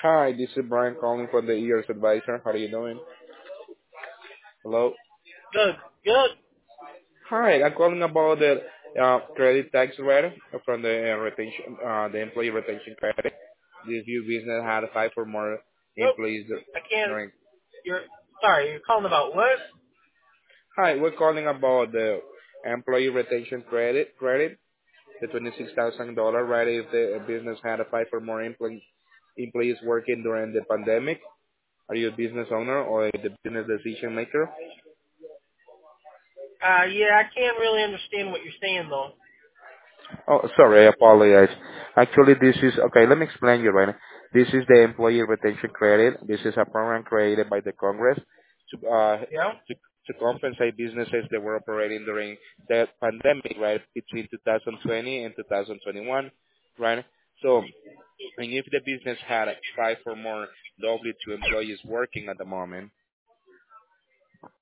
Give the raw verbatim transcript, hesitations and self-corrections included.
Hi, this is Brian calling from the E R S Advisor. How are you doing? Hello. Good, good. Hi, I'm calling about the uh, credit tax rate from the uh, retention, uh, the employee retention credit. If your business had five or more Nope, employees I can't. during. You're sorry. You're calling about what? Hi, we're calling about the employee retention credit, credit, the twenty-six thousand dollar right if the business had five or more employees employees working during the pandemic. Are you a business owner or the business decision maker? Uh, yeah, I can't really understand what you're saying though. Oh, sorry, I apologize. Actually, this is okay. Let me explain you right. This is the employee retention credit. This is a program created by the Congress to uh, Yeah. to, to compensate businesses that were operating during the pandemic, right, between two thousand twenty and two thousand twenty-one, right? So, and if the business had five or more W two employees working at the moment,